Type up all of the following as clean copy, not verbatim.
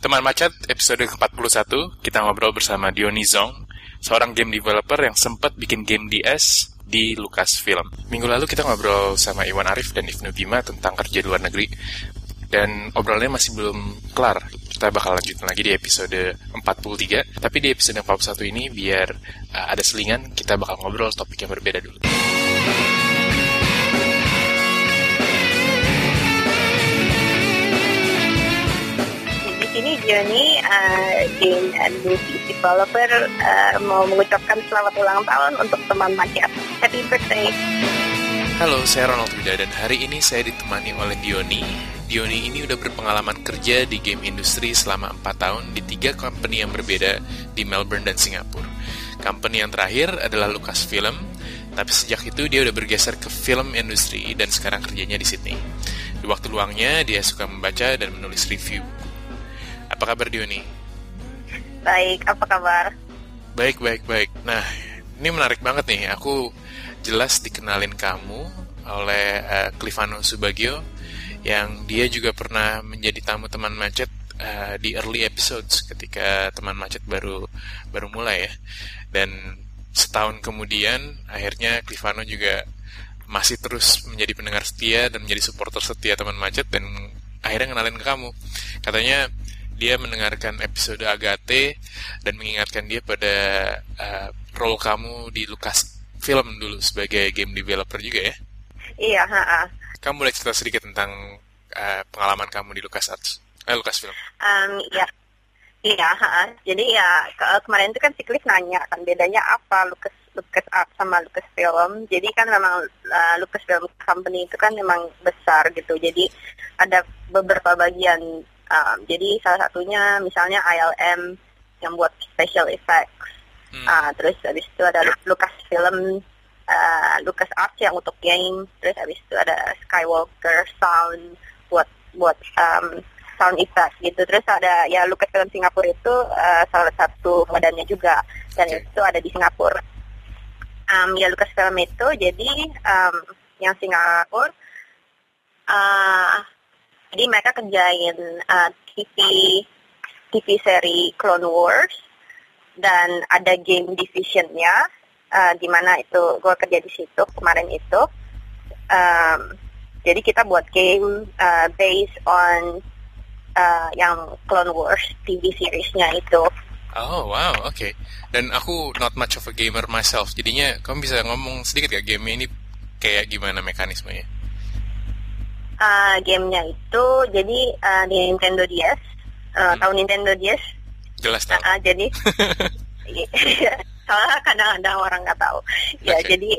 Teman Macet, episode ke-41, kita ngobrol bersama Diony Zong, seorang game developer yang sempat bikin game DS di Lucasfilm. Minggu lalu kita ngobrol sama Iwan Arif dan Ibnu Bima tentang kerja di luar negeri, dan obrolannya masih belum kelar. Kita bakal lanjutin lagi di episode 43, tapi di episode 41 ini biar ada selingan, kita bakal ngobrol topik yang berbeda dulu. Ini Diony, game and movie developer, mau mengucapkan selamat ulang tahun untuk teman Macet. Happy birthday. Halo, saya Ronald Wida dan hari ini saya ditemani oleh Diony. Diony ini udah berpengalaman kerja di game industri selama 4 tahun di 3 company yang berbeda di Melbourne dan Singapura. Company yang terakhir adalah Lucasfilm, tapi sejak itu dia udah bergeser ke film industri dan sekarang kerjanya di Sydney. Di waktu luangnya dia suka membaca dan menulis review. Apa kabar Diony? Baik, apa kabar? Baik. Nah, ini menarik banget nih. Aku jelas dikenalin kamu oleh Clifano Subagio, yang dia juga pernah menjadi tamu teman Macet di early episodes ketika teman Macet baru mulai ya. Dan setahun kemudian, akhirnya Clifano juga masih terus menjadi pendengar setia dan menjadi supporter setia teman Macet, dan akhirnya ngenalin ke kamu. Katanya dia mendengarkan episode Agate dan mengingatkan dia pada role kamu di Lucasfilm dulu sebagai game developer juga ya? Iya, Kamu boleh cerita sedikit tentang pengalaman kamu di Lucasfilm? Iya. Jadi ya kemarin itu kan si Cliff nanya kan bedanya apa LucasArts sama Lucasfilm. Jadi kan memang Lucasfilm Company itu kan memang besar gitu. Jadi ada beberapa bagian. Jadi salah satunya misalnya ILM yang buat special effects, terus habis itu ada Lucasfilm, LucasArts yang untuk game, terus habis itu ada Skywalker Sound buat sound effects gitu, terus ada ya Lucasfilm Singapura itu salah satu badannya juga, dan itu ada di Singapura. Ya Lucasfilm itu jadi yang Singapura. Jadi mereka kerjain TV seri Clone Wars, dan ada game divisionnya, di mana itu gue kerja di situ kemarin itu. Jadi kita buat game based on yang Clone Wars TV seriesnya itu. Oh wow, okay. Dan aku not much of a gamer myself, jadinya kamu bisa ngomong sedikit gak game ini kayak gimana mekanismenya? Gamenya itu jadi di Nintendo DS, tahu Nintendo DS? Jelas tahu. Jadi soalnya kadang-kadang orang nggak tahu. Ya okay.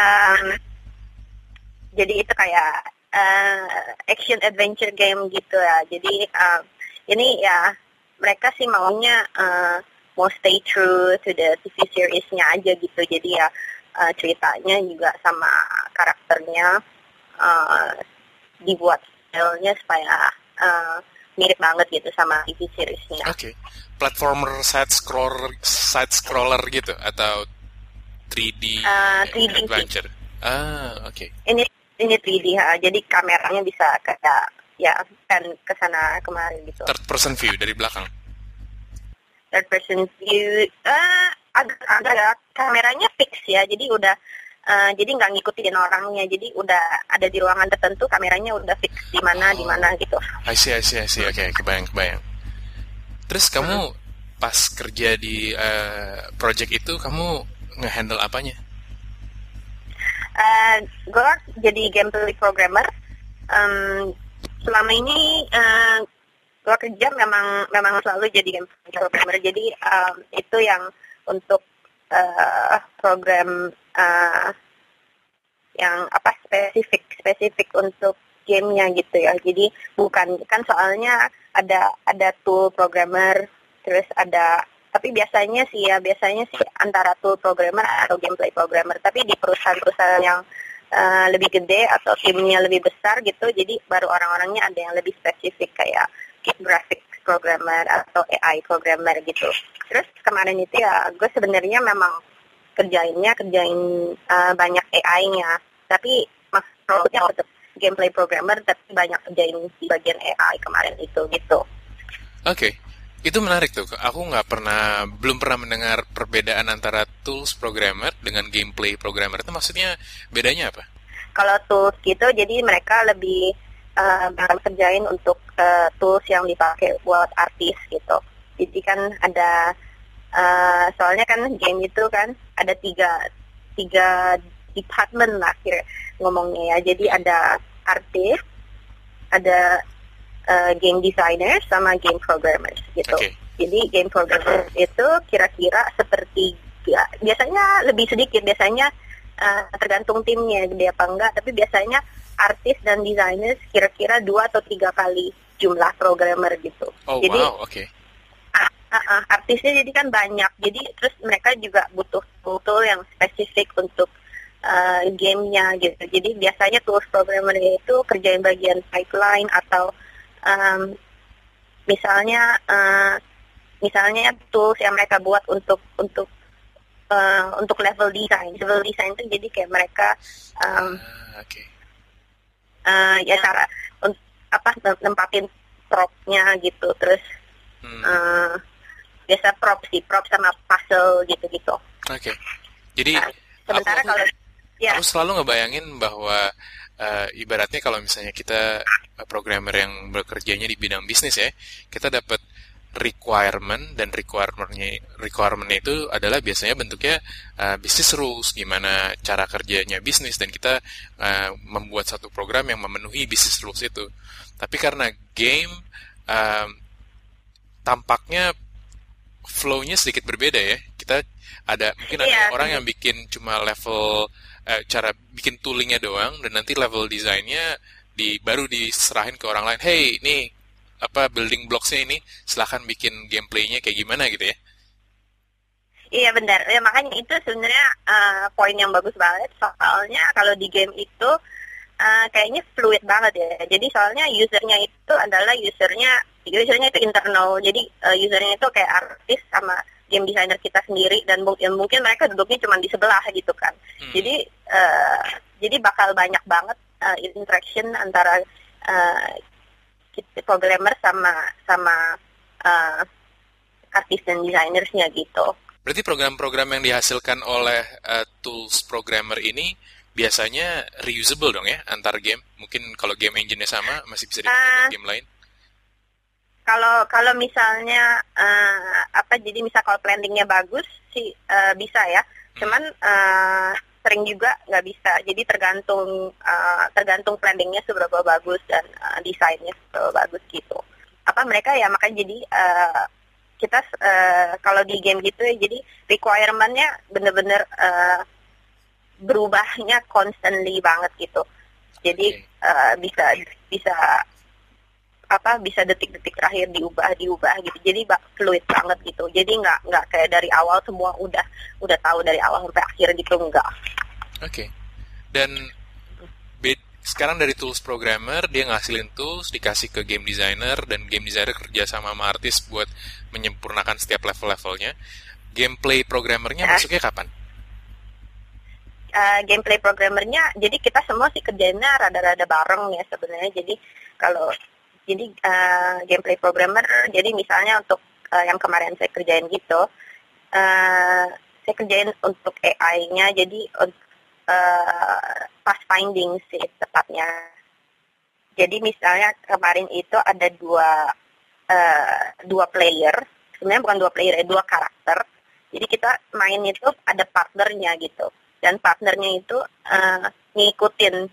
Jadi itu kayak action adventure game gitu ya. Jadi ini ya mereka sih maunya mau stay true to the TV series-nya aja gitu. Jadi ya ceritanya juga sama karakternya dibuat stylenya supaya mirip banget gitu sama TV seriesnya. Oke. Platformer side scroller gitu atau 3D 3D adventure. Oke. Ini 3D jadi kameranya bisa kayak ya kan ke sana kemari gitu. Third person view dari belakang. Third person view ada kameranya fix ya. Jadi udah jadi nggak ngikutin orangnya, jadi udah ada di ruangan tertentu, kameranya udah fix di mana gitu. I see. Oke, kebayang. Terus kamu pas kerja di project itu, kamu nge-handle apanya? Gue jadi gameplay programmer. Selama ini gue kerja memang selalu jadi gameplay programmer. Jadi itu yang untuk program yang apa spesifik untuk gamenya gitu ya. Jadi bukan kan soalnya ada tool programmer, terus tapi biasanya sih antara tool programmer atau gameplay programmer. Tapi di perusahaan-perusahaan yang lebih gede atau timnya lebih besar gitu, jadi baru orang-orangnya ada yang lebih spesifik kayak graphics programmer atau AI programmer gitu. Terus kemarin itu ya gue sebenarnya memang kerjain banyak AI-nya, tapi maksudnya untuk gameplay programmer tapi banyak kerjain di bagian AI kemarin itu gitu. Oke. Itu menarik tuh. Aku belum pernah mendengar perbedaan antara tools programmer dengan gameplay programmer. Itu maksudnya bedanya apa? Kalau tools gitu, jadi mereka lebih bakal kerjain untuk tools yang dipakai buat artis gitu. Jadi kan ada, soalnya kan game itu kan ada tiga department lah kira ngomongnya ya. Jadi ada artis, ada game designer sama game programmers gitu. Oke. Jadi game programmers itu kira-kira sepertiga. Biasanya lebih sedikit, biasanya tergantung timnya gede apa enggak. Tapi biasanya artis dan designer kira-kira 2 atau 3 kali jumlah programmer gitu. Oh jadi, wow, oke. Artisnya jadi kan banyak. Jadi terus mereka juga butuh tool yang spesifik untuk gamenya gitu. Jadi biasanya tools programmernya itu kerjain bagian pipeline atau misalnya tools yang mereka buat untuk level design. Level design itu jadi kayak mereka Oke. ya cara nempatin propnya gitu. Terus biasa prop sama puzzle gitu-gitu. Oke. Jadi Sementara kalau ya aku selalu ngebayangin bahwa ibaratnya kalau misalnya kita programmer yang bekerjanya di bidang bisnis ya, kita dapat requirement dan requirementnya itu adalah biasanya bentuknya business rules, gimana cara kerjanya bisnis, dan kita membuat satu program yang memenuhi business rules itu. Tapi karena game tampaknya flow-nya sedikit berbeda ya. Kita mungkin ada orang yang bikin cuma level cara bikin toolingnya doang, dan nanti level desainnya baru diserahin ke orang lain. Hey, ini building blocks-nya ini, silahkan bikin gameplaynya kayak gimana gitu ya. Iya benar. Ya makanya itu sebenarnya poin yang bagus banget. Soalnya kalau di game itu kayaknya fluid banget ya. Jadi soalnya usernya itu adalah usernya itu internal. Jadi usernya itu kayak artis sama game designer kita sendiri, dan mungkin mereka duduknya cuma di sebelah gitu kan. Jadi bakal banyak banget interaction antara programmer sama artis dan desainersnya gitu. Berarti program-program yang dihasilkan oleh tools programmer ini biasanya reusable dong ya antar game. Mungkin kalau game engine-nya sama masih bisa dipakai buat game lain. Kalau misalnya jadi misal kalau planning-nya bagus sih bisa ya. Cuman sering juga nggak bisa. Jadi tergantung planning-nya seberapa bagus dan desainnya seberapa bagus gitu. Mereka ya makanya jadi kita kalau di game gitu ya, jadi requirement-nya bener-bener berubahnya constantly banget gitu. Jadi bisa detik-detik terakhir diubah gitu. Jadi fluid banget gitu. Jadi nggak kayak dari awal semua udah tahu dari awal sampai akhir gitu, enggak. Oke. Dan sekarang dari tools programmer dia ngasilin tools, dikasih ke game designer, dan game designer kerja sama artis buat menyempurnakan setiap level-levelnya. Gameplay programmernya masuknya kapan? Gameplay programmernya, jadi kita semua sih kerjanya rada-rada bareng ya sebenarnya. Jadi gameplay programmer, jadi misalnya untuk yang kemarin saya kerjain gitu, saya kerjain untuk AI-nya, jadi path finding sih tepatnya. Jadi misalnya kemarin itu ada dua player, sebenarnya bukan dua player, dua karakter. Jadi kita main itu ada partnernya gitu, dan partnernya itu ngikutin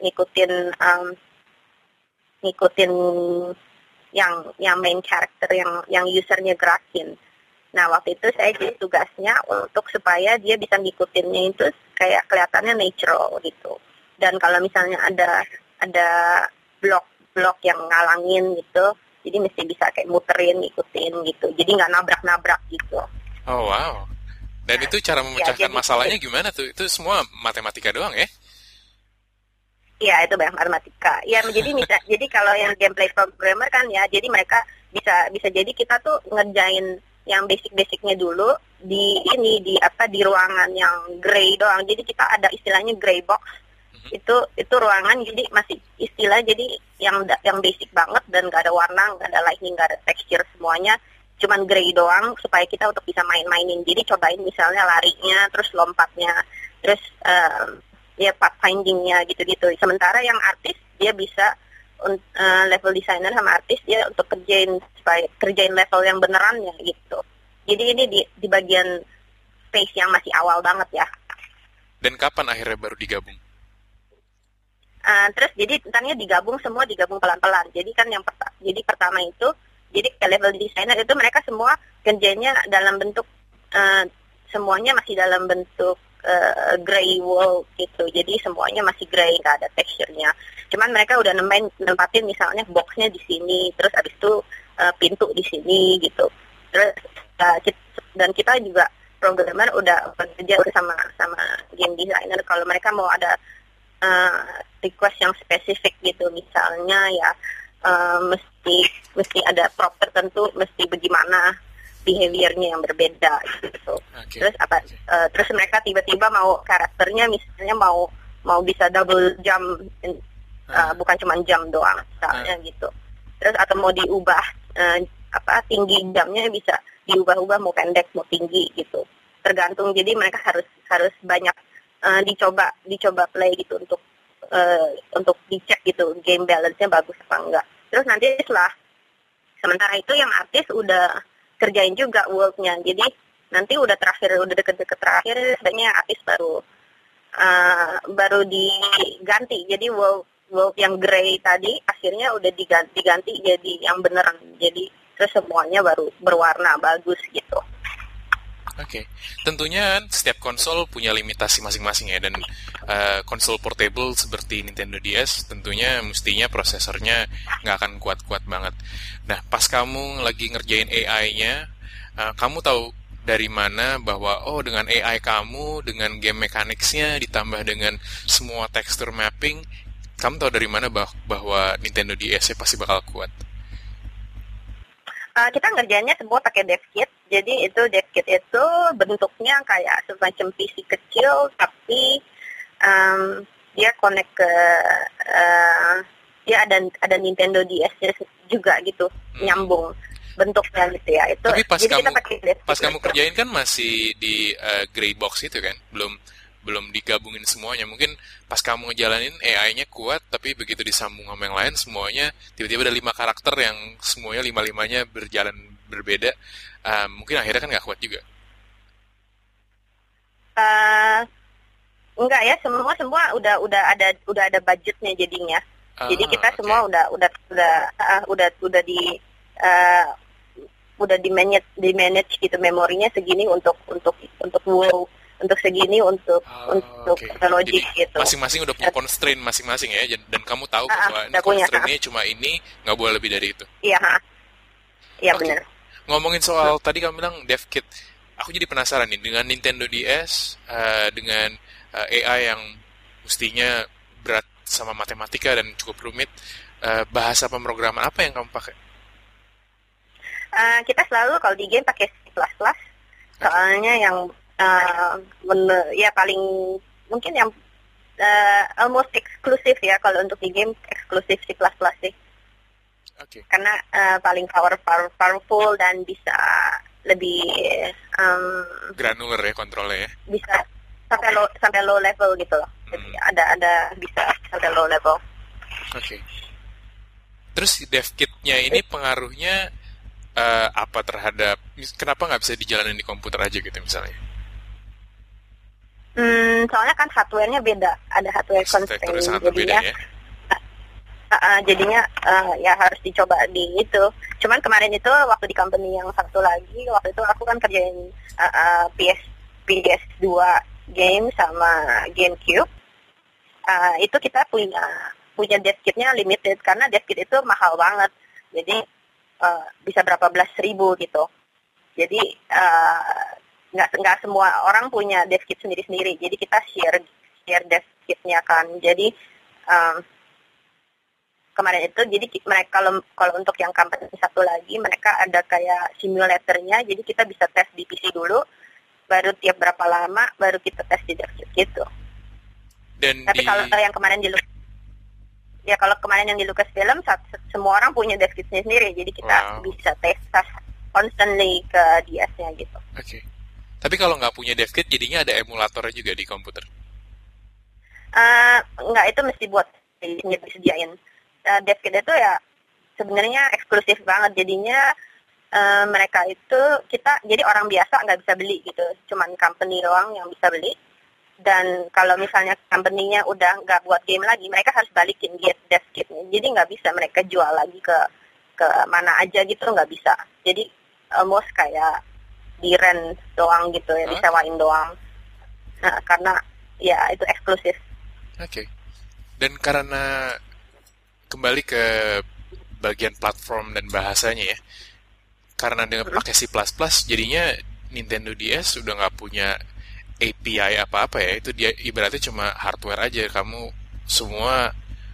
yang main character yang usernya gerakin. Nah waktu itu saya jadi tugasnya untuk supaya dia bisa ngikutinnya itu kayak kelihatannya natural gitu. Dan kalau misalnya ada blok yang ngalangin gitu, jadi mesti bisa kayak muterin, ngikutin gitu. Jadi nggak nabrak-nabrak gitu. Oh wow. Dan itu cara memecahkan masalahnya gimana tuh? Itu semua matematika doang ya? Iya, itu banyak matematika. Ya, jadi kalau yang gameplay programmer kan ya, jadi mereka bisa jadi kita tuh ngerjain yang basic-basicnya dulu di ruangan yang gray doang. Jadi kita ada istilahnya gray box. Itu ruangan jadi masih istilah, jadi yang basic banget dan nggak ada warna, nggak ada lighting, nggak ada texture, semuanya cuman gray doang supaya kita untuk bisa main-mainin. Jadi cobain misalnya larinya, terus lompatnya, terus ya pathfindingnya gitu-gitu. Sementara yang artis dia bisa level designer sama artis dia untuk kerjain level yang benerannya gitu. Jadi ini di bagian phase yang masih awal banget ya. Dan kapan akhirnya baru digabung? Terus jadi tentangnya digabung pelan-pelan. Jadi kan jadi pertama itu, jadi level designer itu mereka semua kerjanya dalam bentuk semuanya masih dalam bentuk gray wall gitu. Jadi semuanya masih gray, nggak ada texture-nya. Cuman mereka udah nempatin misalnya box-nya di sini, terus abis itu pintu di sini gitu. Terus dan kita juga programmer udah bekerja sama game designer kalau mereka mau ada request yang spesifik gitu, misalnya ya mesti ada prop tertentu, mesti bagaimana behaviornya yang berbeda gitu. Okay. Terus mereka tiba-tiba mau karakternya misalnya mau bisa double jump, bukan cuma jump doang misalnya gitu. Terus atau mau diubah tinggi jamnya bisa diubah-ubah, mau pendek mau tinggi gitu. Tergantung, jadi mereka harus banyak dicoba play gitu untuk dicek gitu game balance-nya bagus apa enggak. Terus nanti sementara itu yang artis udah kerjain juga world-nya. Jadi nanti udah deket-deket terakhir sebenarnya artis baru diganti. Jadi world yang gray tadi akhirnya udah diganti jadi yang beneran. Jadi terus semuanya baru berwarna bagus gitu. Oke, tentunya setiap konsol punya limitasi masing-masing ya, dan konsol portable seperti Nintendo DS tentunya mestinya prosesornya nggak akan kuat-kuat banget. Nah, pas kamu lagi ngerjain AI-nya, kamu tahu dari mana bahwa dengan AI kamu, dengan game mechanics-nya ditambah dengan semua texture mapping, kamu tahu dari mana bahwa Nintendo DS-nya pasti bakal kuat? Kita ngerjainnya semua pakai dev kit. Jadi itu dev kit itu bentuknya kayak semacam PC kecil, tapi dia connect ke dia ada Nintendo DS juga gitu, nyambung bentuknya gitu ya. Itu tapi pas kita kamu kerjain kan masih di gray box itu kan, belum digabungin semuanya. Mungkin pas kamu ngejalanin AI-nya kuat, tapi begitu disambung sama yang lain semuanya tiba-tiba ada 5 karakter yang semuanya 5-5-nya berjalan berbeda. Mungkin akhirnya kan nggak kuat juga. Enggak ya, semua udah ada budgetnya jadinya. Jadi kita semua udah di manage gitu, memorinya segini untuk wow, untuk segini untuk logic gitu. Masing-masing udah punya constraint masing-masing ya, dan kamu tahu bahwa ini constraint-nya cuma ini, nggak boleh lebih dari itu. Iya, benar. Ngomongin soal tadi kamu bilang dev kit, aku jadi penasaran nih dengan Nintendo DS, dengan AI yang mestinya berat sama matematika dan cukup rumit, bahasa pemrograman apa yang kamu pakai? Kita selalu kalau di game pakai C++, soalnya yang paling mungkin yang almost eksklusif ya, kalau untuk di game eksklusif C++ sih. Okay. Karena paling powerful dan bisa lebih granular ya kontrolnya ya. Bisa sampai low level gitu loh. Jadi ada bisa sampai low level. Oke. Terus dev kit-nya ini pengaruhnya apa terhadap, kenapa nggak bisa dijalanin di komputer aja gitu misalnya? Soalnya kan hardware-nya beda, ada hardware constraint, jadinya ya harus dicoba di itu. Cuman kemarin itu waktu di company yang satu lagi, waktu itu aku kan kerjain PS2 game sama GameCube. Itu kita punya dev kit-nya limited karena dev kit itu mahal banget. Jadi bisa berapa belas ribu gitu. Jadi nggak semua orang punya dev kit sendiri-sendiri. Jadi kita share dev kitnya kan. Jadi kemarin itu, jadi mereka kalau untuk yang company satu lagi, mereka ada kayak simulatornya. Jadi kita bisa tes di PC dulu, baru tiap berapa lama baru kita tes di dev kit gitu. Tapi kalau yang kemarin kalau kemarin yang di Lucasfilm, semua orang punya dev kitnya sendiri. Jadi kita bisa tes constantly ke DS-nya gitu. Oke. Tapi kalau nggak punya dev kit, jadinya ada emulatornya juga di komputer. Enggak, itu mesti buat disediain. Dev kit itu ya sebenarnya eksklusif banget, jadinya mereka itu jadi orang biasa nggak bisa beli gitu, cuman company doang yang bisa beli. Dan kalau misalnya company-nya udah nggak buat game lagi, mereka harus balikin dev kitnya. Jadi nggak bisa mereka jual lagi ke mana aja gitu, nggak bisa. Jadi almost kayak di rent doang gitu ya, disewain doang. Nah, karena ya itu eksklusif. Oke. Dan karena kembali ke bagian platform dan bahasanya ya, karena dengan pakai C++, jadinya Nintendo DS udah nggak punya API apa-apa ya, itu dia ibaratnya cuma hardware aja, kamu semua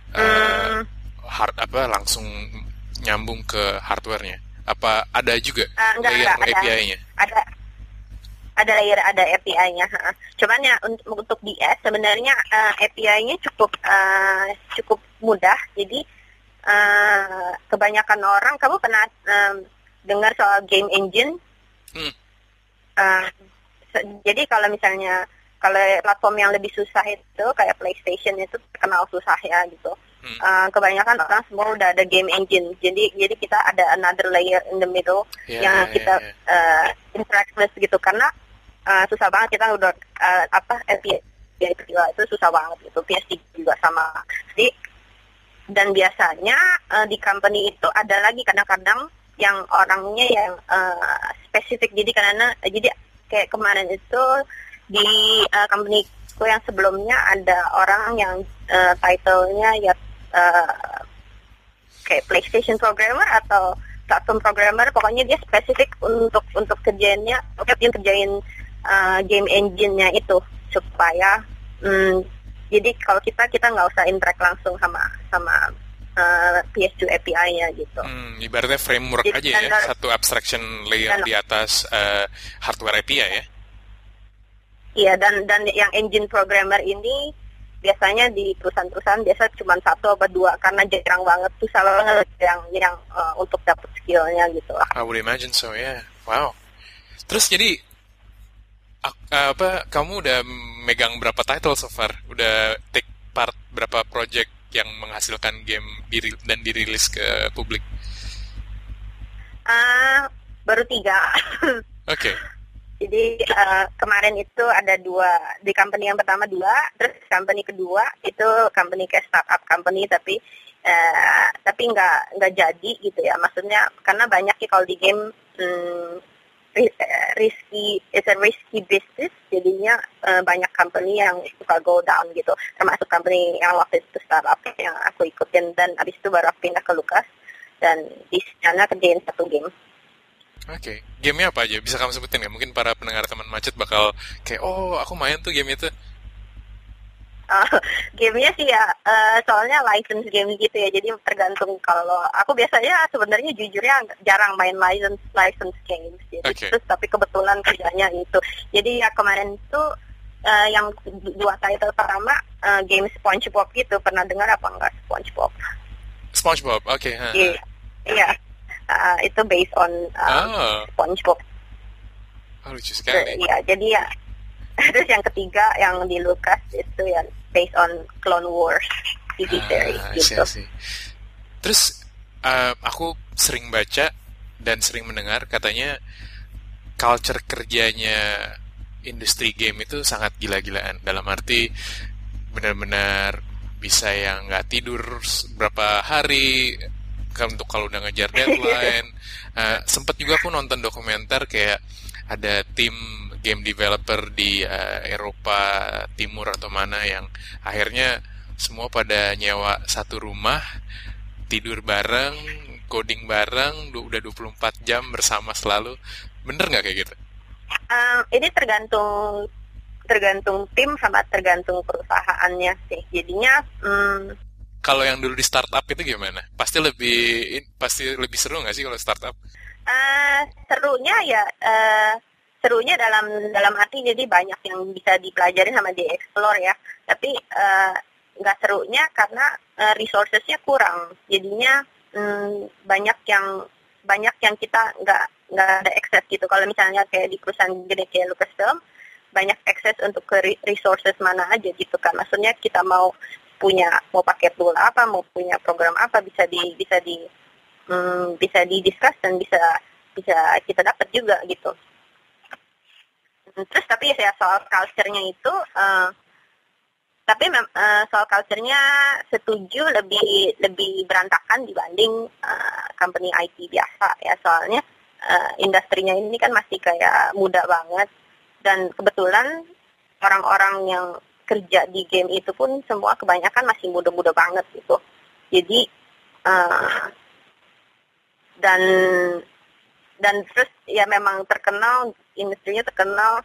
langsung nyambung ke hardware-nya. Apa ada juga layer API-nya? Ada layer, ada API-nya. Cuman ya untuk DS sebenarnya API-nya cukup mudah. Jadi kebanyakan orang, kamu pernah dengar soal game engine? Jadi kalau misalnya platform yang lebih susah itu kayak PlayStation itu terkenal susah ya gitu. Kebanyakan orang semua udah ada game engine. Jadi kita ada another layer in the middle yang kita interact with gitu, karena susah banget kita udah API itu susah banget gitu. PS3 juga sama. Jadi dan biasanya di company itu ada lagi kadang-kadang yang orangnya yang spesifik. Jadi kayak kemarin itu di companyku yang sebelumnya ada orang yang title-nya ya kayak PlayStation programmer atau platform programmer, pokoknya dia spesifik untuk kerjain game engine-nya itu supaya jadi kalau kita nggak usah interact langsung sama PS2 API-nya gitu. Ibaratnya framework jadi, aja ya, satu abstraction layer di atas hardware API ya. Iya, dan yang engine programmer ini biasanya di perusahaan-perusahaan biasa cuma 1 atau 2 karena jarang banget, susah banget yang untuk dapat skillnya gitu lah. I would imagine so, ya. Yeah. Wow. Terus jadi kamu udah megang berapa title so far? Udah take part berapa project yang menghasilkan game dan dirilis ke publik? Baru 3. Oke. Jadi kemarin itu ada 2, di company yang pertama 2, terus company kedua itu company kayak startup company tapi nggak jadi gitu ya, maksudnya karena banyak sih kalau di game it's a risky business, jadinya banyak company yang suka go down gitu, termasuk company yang waktu itu startup yang aku ikutin, dan abis itu baru aku pindah ke Lucas dan di sana kerjain 1 game. Oke. Gamenya apa aja? Bisa kamu sebutin nggak? Mungkin para pendengar teman macet bakal kayak, oh aku main tuh game itu. Gamenya sih ya, soalnya license game gitu ya, jadi tergantung. Kalau aku biasanya sebenarnya jujurnya jarang main license games, jadi terus tapi kebetulan kerjanya itu. Jadi ya kemarin itu yang 2 title pertama game SpongeBob gitu, pernah dengar apa enggak SpongeBob? SpongeBob, oke. Iya. Itu based on SpongeBob. Lucu sekali. Iya, jadi ya. Terus yang ketiga yang di Lucas itu yang based on Clone Wars TV series gitu. Terus aku sering baca dan sering mendengar katanya culture kerjanya industri game itu sangat gila-gilaan. Dalam arti benar-benar bisa yang nggak tidur berapa hari untuk kalau udah ngejar deadline. Sempet juga aku nonton dokumenter kayak ada tim game developer di Eropa Timur atau mana yang akhirnya semua pada nyewa satu rumah, tidur bareng, coding bareng, udah 24 jam bersama selalu. Bener nggak kayak gitu? Ini tergantung tim sama tergantung perusahaannya sih. Jadinya kalau yang dulu di startup itu gimana? Pasti lebih seru nggak sih kalau startup? Serunya dalam arti jadi banyak yang bisa dipelajari sama dieksplor ya. Tapi nggak serunya karena resourcesnya kurang. Jadinya banyak yang kita nggak ada akses gitu. Kalau misalnya kayak di perusahaan gede kayak Lucasfilm, banyak akses untuk ke resources mana aja gitu kan. Maksudnya kita mau pakai tool apa, mau punya program apa, bisa didiskus dan bisa kita dapat juga gitu. Terus tapi ya soal culture-nya itu, soal culture-nya setuju lebih berantakan dibanding company IT biasa ya, soalnya industrinya ini kan masih kayak muda banget, dan kebetulan orang-orang yang kerja di game itu pun semua kebanyakan masih muda-muda banget gitu. Jadi dan terus ya memang industrinya terkenal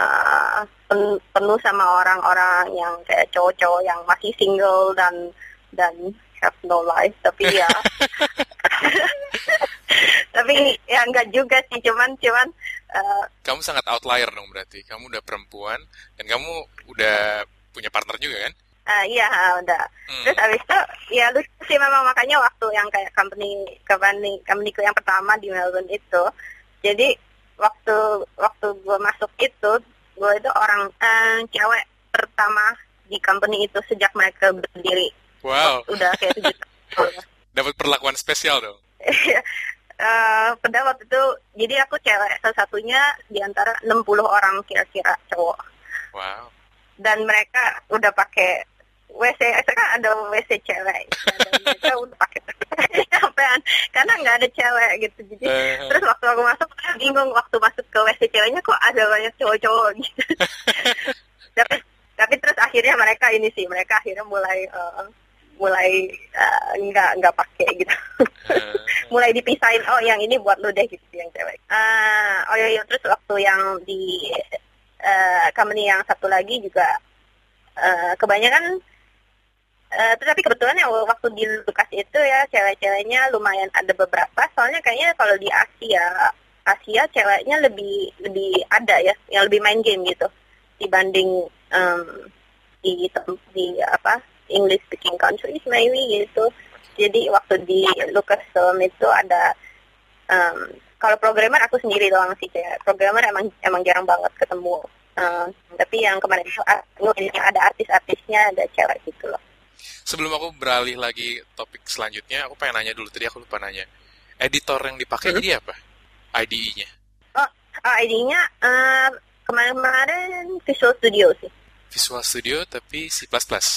penuh sama orang-orang yang kayak cowok-cowok yang masih single dan have no life, tapi ya tapi ya enggak juga sih, cuman kamu sangat outlier dong berarti. Kamu udah perempuan dan kamu udah punya partner juga kan? Iya, udah. Terus abis itu ya lucu sih memang, makanya waktu yang kayak companyku yang pertama di Melbourne itu, jadi waktu gue masuk itu, gue itu orang cewek pertama di company itu sejak mereka berdiri. Wow. Udah kayak 7 tahun. Dapat perlakuan spesial dong. Pada waktu itu, jadi aku cewek satu-satunya di antara 60 orang kira-kira cowok. Wow. Dan mereka udah pakai WC, kan ada WC cewek, dan mereka udah pakai sampean karena nggak ada cewek gitu. Jadi terus waktu aku masuk, bingung waktu masuk ke WC ceweknya kok ada banyak cowok-cowok gitu. tapi terus akhirnya mereka akhirnya mulai nggak pakai gitu. Mulai dipisahin, oh yang ini buat lu deh gitu, yang cewek. Terus waktu yang di company yang satu lagi juga kebanyakan, tetapi kebetulan ya waktu di Lukas itu ya cewek-ceweknya lumayan ada beberapa, soalnya kayaknya kalau di Asia ceweknya lebih ada ya, yang lebih main game gitu dibanding di English speaking countries maybe gitu. Jadi waktu di Lucasfilm itu ada kalau programmer aku sendiri doang sih, kayak programmer emang jarang banget ketemu. Tapi yang kemarin itu ada artis-artisnya, ada cewek gitu loh. Sebelum aku beralih lagi topik selanjutnya, aku pengen nanya dulu, tadi aku lupa nanya. Editor yang dipakai jadi apa? IDE-nya? IDE-nya kemarin Visual Studio sih. Visual Studio tapi C++?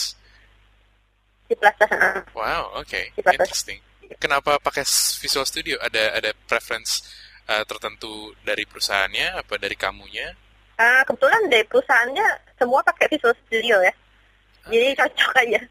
C++. Wow, oke. Interesting. Kenapa pakai Visual Studio? Ada preference tertentu dari perusahaannya, apa dari kamunya? Kebetulan dari perusahaannya semua pakai Visual Studio ya. Jadi cocok aja.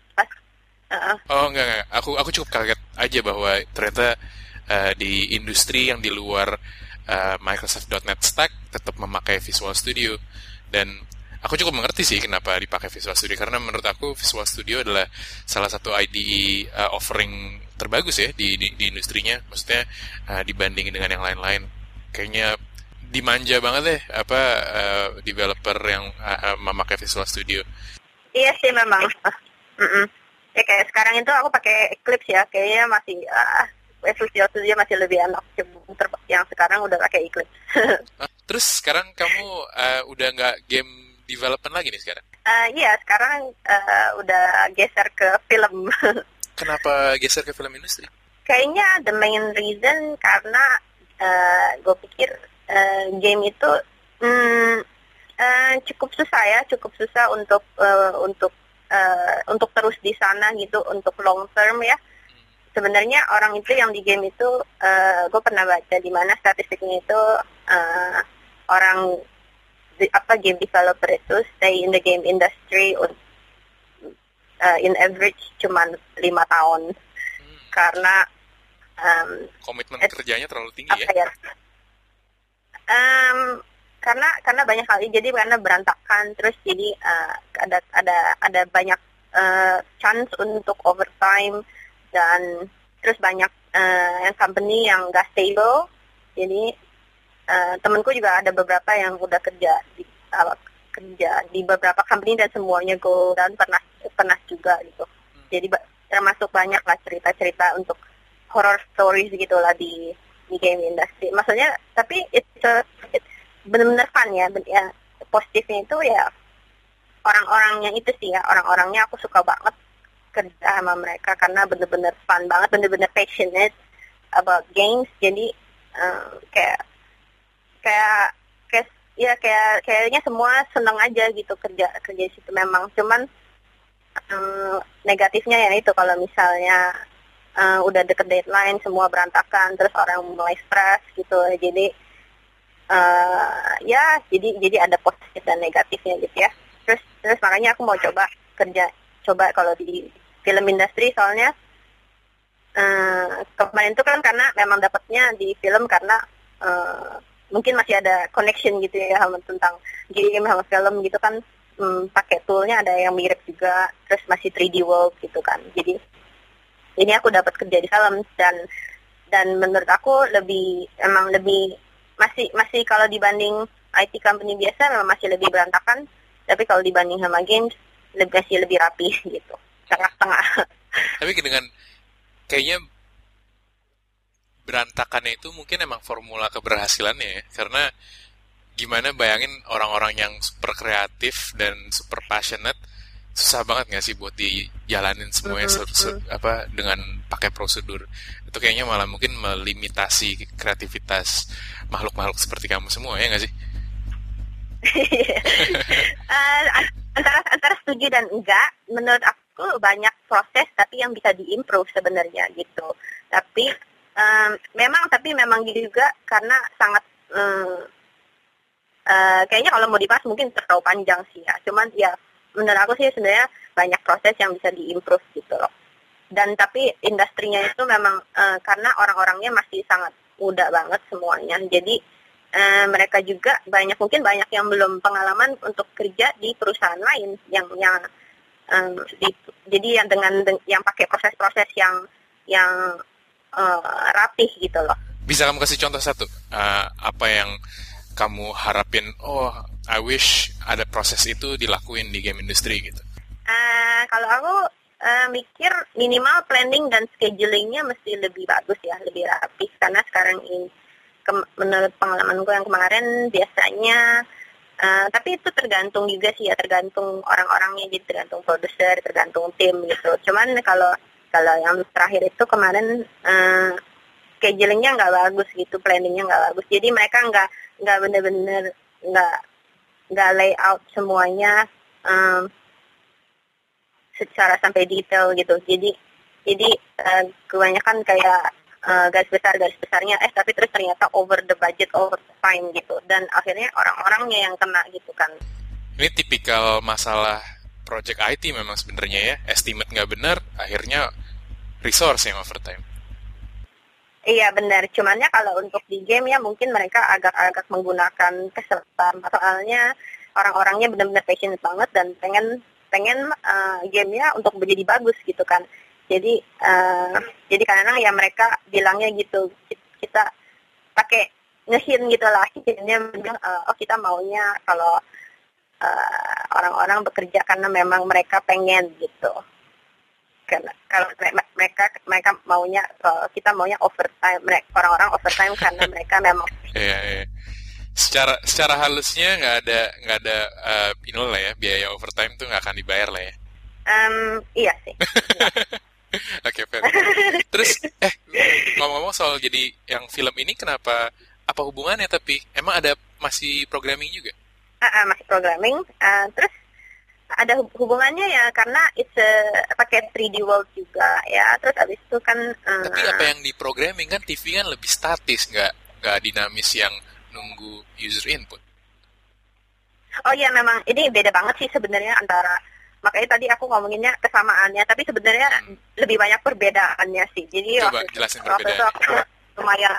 Oh enggak. Aku cukup kaget aja bahwa ternyata di industri yang di luar Microsoft.NET Stack tetap memakai Visual Studio, dan aku cukup mengerti sih kenapa dipakai Visual Studio, karena menurut aku Visual Studio adalah salah satu IDE offering terbagus ya di industrinya. Maksudnya dibandingin dengan yang lain-lain, kayaknya dimanja banget deh developer yang memakai Visual Studio. Iya sih memang. Ya kayak sekarang itu aku pakai Eclipse ya, kayaknya masih Visual Studio masih lebih enak. Yang sekarang udah pakai Eclipse. Terus sekarang kamu udah nggak game development lagi nih sekarang? Iya, sekarang udah geser ke film. Kenapa geser ke film industri? Kayaknya the main reason karena gue pikir game itu cukup susah untuk terus di sana gitu, untuk long term ya. Sebenarnya orang itu yang di game itu, gue pernah baca di mana statistiknya itu game developer itu stay in the game industry in average cuman 5 tahun karena komitmen kerjanya terlalu tinggi ya? Karena banyak hal, jadi karena berantakan, terus jadi ada banyak chance untuk overtime, dan terus banyak yang company yang nggak stable. Jadi temanku juga ada beberapa yang udah kerja di beberapa company dan semuanya go down, pernah juga gitu. Jadi termasuk banyak lah cerita-cerita untuk horror stories gitulah di di game industry. Maksudnya tapi it's benar-benar fun ya. Ya positifnya itu ya orang-orangnya itu sih ya, orang-orangnya aku suka banget kerja sama mereka karena benar-benar fun banget, benar-benar passionate about games. Jadi kayak kayaknya semua seneng aja gitu kerja di situ memang. Cuman negatifnya ya itu kalau misalnya udah deket deadline semua berantakan, terus orang mulai stres gitu. Jadi jadi ada positif dan negatifnya gitu ya. Terus makanya aku mau coba kalau di film industri, soalnya kemarin itu kan karena memang dapatnya di film karena mungkin masih ada connection gitu ya tentang game sama film gitu kan, pakai toolnya ada yang mirip juga, terus masih 3D world gitu kan. Jadi ini aku dapat kerja di film dan menurut aku lebih masih kalau dibanding IT company biasa memang masih lebih berantakan, tapi kalau dibanding sama games masih lebih rapi gitu, tengah-tengah. Tapi dengan kayaknya berantakannya itu mungkin emang formula keberhasilannya ya, karena gimana bayangin orang-orang yang super kreatif dan super passionate, susah banget nggak sih buat dijalanin semuanya dengan pakai prosedur. Itu kayaknya malah mungkin melimitasi kreativitas makhluk-makhluk seperti kamu semua, ya nggak sih? Antara setuju dan enggak. Menurut aku banyak proses tapi yang bisa diimprove sebenarnya gitu. Tapi memang juga karena sangat kayaknya kalau mau dibahas mungkin terlalu panjang sih ya. Cuman ya menurut aku sih sebenarnya banyak proses yang bisa diimprove gitu loh. Dan tapi industrinya itu memang karena orang-orangnya masih sangat muda banget semuanya. Jadi mereka juga banyak yang belum pengalaman untuk kerja di perusahaan lain jadi yang yang pakai proses-proses yang rapih gitu loh. Bisa kamu kasih contoh satu apa yang kamu harapin? Oh, I wish ada proses itu dilakuin di game industry gitu. Kalau aku mikir minimal planning dan schedulingnya mesti lebih bagus ya, lebih rapih. Karena sekarang ini menurut pengalamanku yang kemarin biasanya, tapi itu tergantung juga sih ya, tergantung orang-orangnya, jadi tergantung produser, tergantung tim gitu. Cuman kalau yang terakhir itu kemarin schedulingnya nggak bagus gitu, planningnya nggak bagus. Jadi mereka nggak benar-benar nggak layout semuanya secara sampai detail gitu. Jadi kebanyakan kayak garis besarnya tapi terus ternyata over the budget, over the time gitu, dan akhirnya orang-orangnya yang kena gitu kan. Ini tipikal masalah project IT memang sebenarnya ya, estimate nggak benar, akhirnya resource yang overtime. Iya benar, cumannya kalau untuk di game ya mungkin mereka agak menggunakan kesempatan, soalnya orang-orangnya benar-benar passionate banget dan pengen gamenya untuk menjadi bagus gitu kan. Jadi kadang-kadang ya mereka bilangnya gitu, kita pakai nge-hint gitu lah, hintnya kita maunya kalau orang-orang bekerja karena memang mereka pengen gitu. Karena kalau mereka maunya, kita maunya overtime, orang-orang overtime karena mereka memang. Iya. Secara halusnya nggak ada lah ya, biaya overtime tuh nggak akan dibayar lah ya. Iya sih. Oke, fair. Terus ngomong-ngomong soal jadi yang film ini, apa hubungannya? Tapi emang masih programming juga? Masih programming. Terus ada hubungannya ya karena pakai 3D world juga ya. Terus abis itu kan. Tapi apa yang di programming kan TV kan lebih statis, nggak dinamis yang nunggu user input. Oh iya, memang ini beda banget sih sebenarnya antara. Makanya tadi aku ngomonginnya kesamaannya, tapi sebenarnya lebih banyak perbedaannya sih. Jadi coba jelasin perbedaannya. Waktu itu aku lumayan.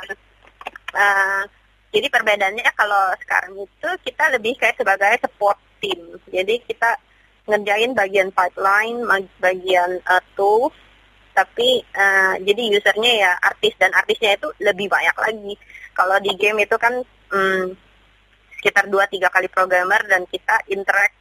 Jadi perbedaannya kalau sekarang itu kita lebih kayak sebagai support team. Jadi kita ngerjain bagian pipeline, bagian tools, tapi jadi usernya ya artis, dan artisnya itu lebih banyak lagi. Kalau di game itu kan sekitar 2-3 kali programmer dan kita interact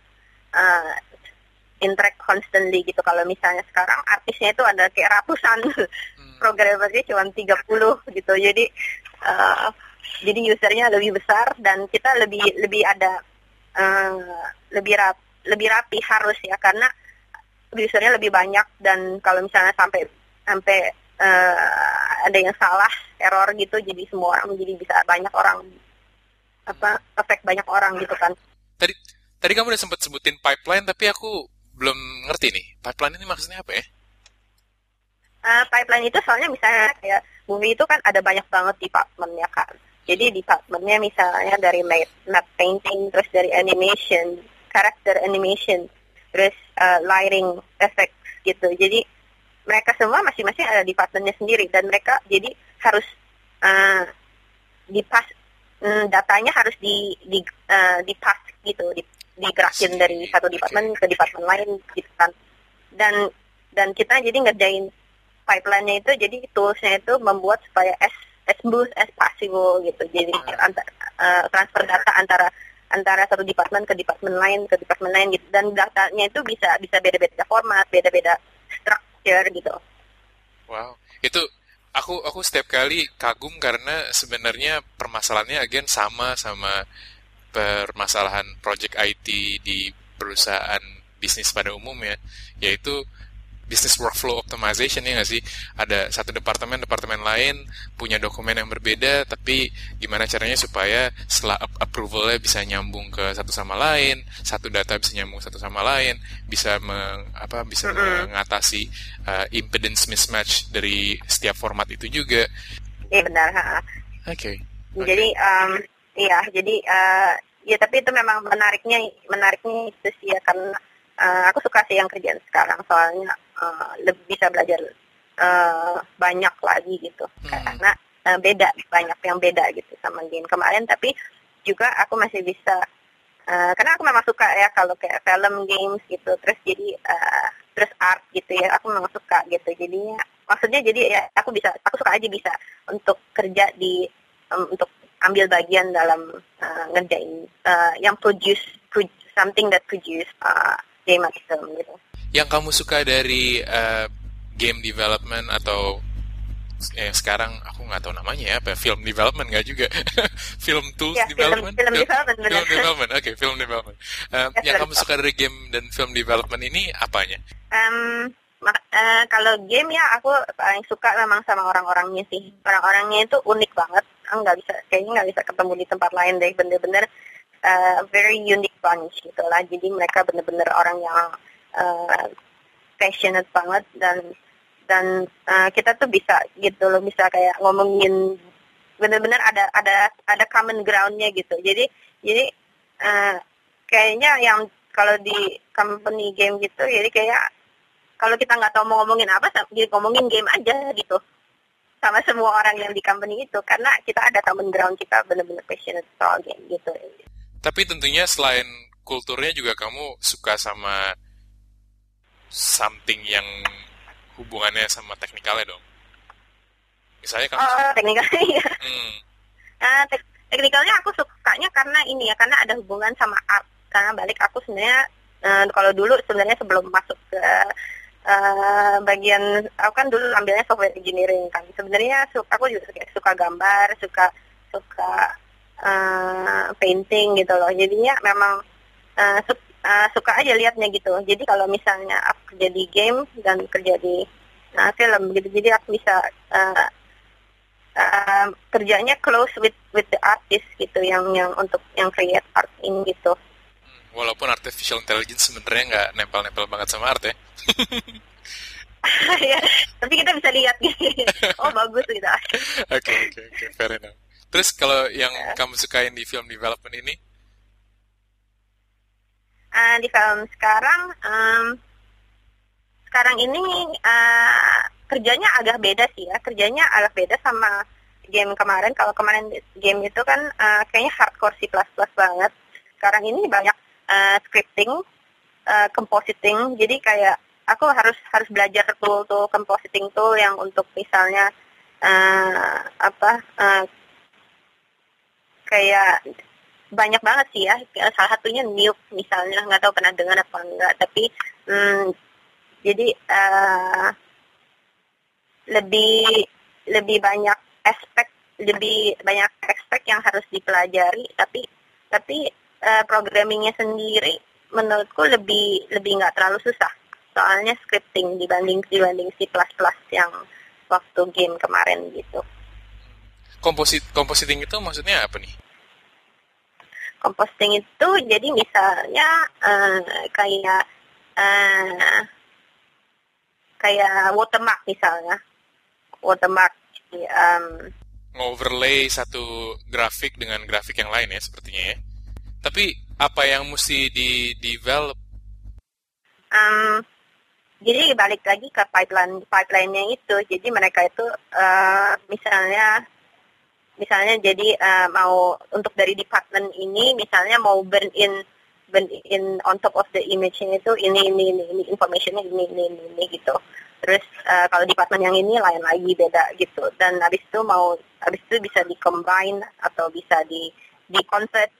constantly gitu. Kalau misalnya sekarang artisnya itu ada kayak ratusan, programmernya cuma 30 gitu. Jadi uh, jadi usernya lebih besar dan kita lebih ada lebih rapi harus ya, karena usernya lebih banyak, dan kalau misalnya sampai ada yang salah error gitu, jadi semua orang jadi bisa banyak orang efek banyak orang gitu kan. Tadi kamu udah sempat sebutin pipeline, tapi aku belum ngerti nih. Pipeline ini maksudnya apa ya? Pipeline itu soalnya misalnya kayak movie itu kan ada banyak banget departmentnya kan. Jadi departmentnya misalnya dari map painting, terus dari animation, character animation, terus lighting, effects gitu. Jadi mereka semua masing-masing ada departmentnya sendiri, dan mereka jadi harus datanya harus dipas gitu, digerakin dari satu departemen ke departemen lain gitu kan. Dan kita jadi ngerjain pipeline-nya itu, jadi toolsnya itu membuat supaya as smooth as possible gitu. Jadi transfer data antara satu departemen ke departemen lain gitu, dan datanya itu bisa beda-beda format, beda-beda structure gitu. Wow, itu aku setiap kali kagum karena sebenarnya permasalahannya again sama permasalahan project IT di perusahaan bisnis pada umumnya, yaitu business workflow optimization, ya nggak sih? Ada satu departemen lain punya dokumen yang berbeda, tapi gimana caranya supaya setelah approval-nya bisa nyambung ke satu sama lain, satu data bisa nyambung satu sama lain, bisa mengatasi impedance mismatch dari setiap format itu juga. Iya benar. Oke. Jadi ya tapi itu memang menariknya itu sih ya, karena aku suka sih yang kerjaan sekarang, soalnya lebih bisa belajar banyak lagi gitu, karena banyak yang beda gitu sama game kemarin. Tapi juga aku masih bisa karena aku memang suka ya kalau kayak film, games gitu, terus art gitu ya, aku memang suka gitu. Jadinya maksudnya jadi ya aku suka aja bisa untuk kerja untuk ambil bagian dalam ngerjain yang produce something that produce game atau film gitu. Yang kamu suka dari game development atau sekarang aku nggak tahu namanya ya, apa film development nggak juga film tools development, film development. Oke, film development. Yang kamu suka dari game dan film development ini apanya? Kalau game ya aku paling suka memang sama orang-orangnya sih. Orang-orangnya itu unik banget, kayaknya nggak bisa ketemu di tempat lain deh, bener-bener very unique bunch gitu lah. Jadi mereka bener-bener orang yang passionate banget, dan kita tuh bisa gitu loh, bisa kayak ngomongin bener-bener ada common ground-nya gitu. Jadi kayaknya yang kalau di company game gitu, jadi kayak kalau kita nggak tahu mau ngomongin apa, jadi ngomongin game aja gitu sama semua orang yang di company itu, karena kita ada common ground, kita bener-bener passionate soal game gitu. Tapi tentunya selain kulturnya juga kamu suka sama something yang hubungannya sama teknikalnya dong. Misalnya kamu teknikalnya. Teknikalnya aku sukanya karena ini ya, karena ada hubungan sama art. Karena balik aku sebenarnya kalau dulu sebenarnya sebelum masuk ke bagian, aku kan dulu ambilnya software engineering kan. Sebenarnya aku juga suka gambar, suka painting gitu loh. Jadinya memang suka aja liatnya gitu. Jadi kalau misalnya aku kerja di game dan kerja di film gitu, jadi aku bisa kerjanya close with the artist gitu, yang untuk yang create art ini gitu. Walaupun artificial intelligence sebenarnya nggak nempel-nempel banget sama art ya. Ya, tapi kita bisa lihat gitu. Oh bagus gitu. Oke, fair enough. Terus kalau yang kamu sukain di film development ini? Di film sekarang ini kerjanya agak beda sih ya. Kerjanya agak beda sama game kemarin. Kalau kemarin game itu kan kayaknya hardcore C++ banget. Sekarang ini banyak scripting, compositing. Jadi kayak aku harus belajar tool compositing tool yang untuk misalnya kayak banyak banget sih ya. Salah satunya Nuke misalnya, nggak tahu pernah dengar apa enggak, tapi jadi lebih banyak aspek lebih banyak aspek yang harus dipelajari, tapi programmingnya sendiri menurutku lebih nggak terlalu susah. Soalnya scripting dibanding C++ yang waktu game kemarin gitu. Compositing itu maksudnya apa nih? Compositing itu jadi misalnya kayak watermark misalnya. Watermark Overlay satu grafik dengan grafik yang lain ya sepertinya ya. Tapi apa yang mesti di-develop? Jadi balik lagi ke pipeline-nya itu. Jadi mereka itu misalnya jadi mau untuk dari department ini misalnya mau burn in on top of the image-nya itu ini information-nya ini gitu. Terus kalau department yang ini lain lagi beda gitu. Dan habis itu bisa di-combine atau bisa di-convert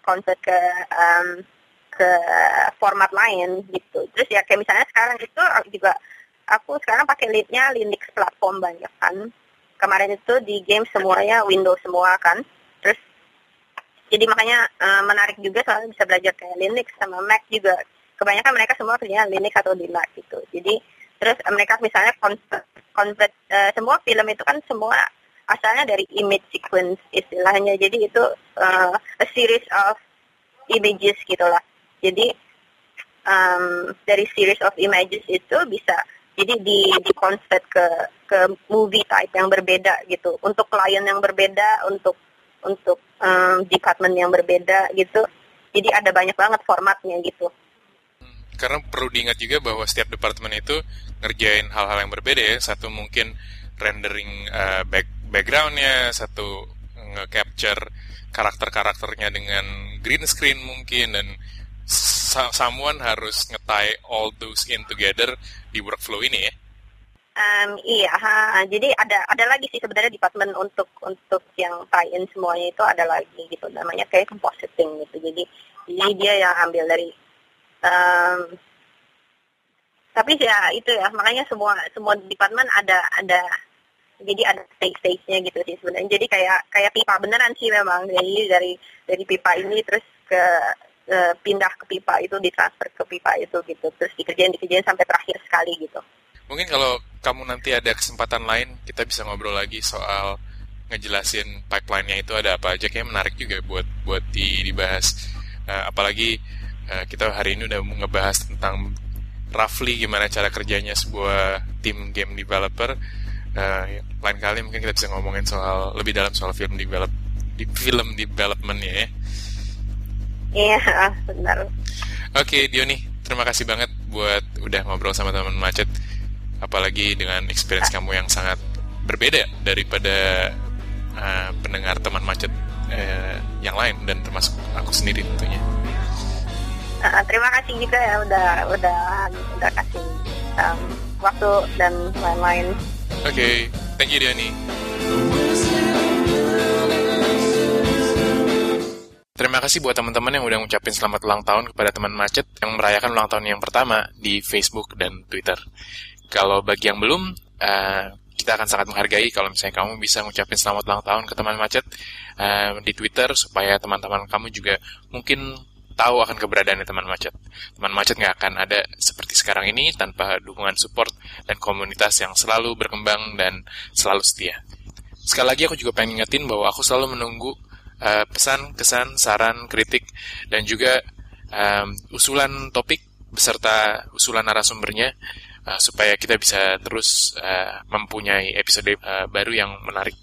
ke format lain gitu. Terus ya kayak misalnya sekarang itu juga aku sekarang pakai Linux platform banyak kan. Kemarin itu di game semuanya Windows semua kan. Terus jadi makanya menarik juga soalnya bisa belajar kayak Linux sama Mac juga. Kebanyakan mereka semua kerjanya Linux atau di Mac gitu. Jadi terus mereka misalnya convert semua film itu kan semua asalnya dari image sequence istilahnya. Jadi itu a series of images gitulah. Jadi dari series of images itu bisa jadi di-convert ke movie type yang berbeda gitu. Untuk klien yang berbeda, untuk department yang berbeda gitu. Jadi ada banyak banget formatnya gitu. Karena perlu diingat juga bahwa setiap departemen itu ngerjain hal-hal yang berbeda ya. Satu mungkin rendering background-nya, satu nge-capture karakter-karakternya dengan green screen mungkin, dan someone harus nge-tie all those in together di workflow ini ya. Iya, jadi ada lagi sih sebenarnya departemen untuk yang tie-in semuanya itu ada lagi gitu, namanya kayak compositing gitu. Jadi dia yang ambil dari tapi ya itu ya makanya semua departemen ada jadi ada stage-nya gitu sih sebenarnya. Jadi kayak pipa beneran sih memang. Jadi dari pipa ini terus ke pindah ke pipa itu, ditransfer ke pipa itu gitu. Terus dikerjain sampai terakhir sekali gitu. Mungkin kalau kamu nanti ada kesempatan lain, kita bisa ngobrol lagi soal ngejelasin pipeline-nya itu ada apa aja. Kayaknya menarik juga buat dibahas. Apalagi kita hari ini udah ngebahas tentang roughly gimana cara kerjanya sebuah tim game developer. Lain kali mungkin kita bisa ngomongin lebih dalam soal film development ya. Iya, benar. Oke, Diony, terima kasih banget buat udah ngobrol sama teman Macet. Apalagi dengan experience kamu yang sangat berbeda daripada pendengar teman Macet yang lain, dan termasuk aku sendiri tentunya. Terima kasih juga ya udah kasih waktu dan lain-lain. Oke, thank you Diony. Terima kasih buat teman-teman yang udah ngucapin selamat ulang tahun kepada teman Macet yang merayakan ulang tahun yang pertama di Facebook dan Twitter. Kalau bagi yang belum, kita akan sangat menghargai kalau misalnya kamu bisa ngucapin selamat ulang tahun ke teman Macet di Twitter, supaya teman-teman kamu juga mungkin tahu akan keberadaannya teman Macet. Teman Macet nggak akan ada seperti sekarang ini tanpa dukungan support dan komunitas yang selalu berkembang dan selalu setia. Sekali lagi aku juga pengen ingetin bahwa aku selalu menunggu pesan, kesan, saran, kritik, dan juga usulan topik beserta usulan narasumbernya, supaya kita bisa terus mempunyai episode baru yang menarik.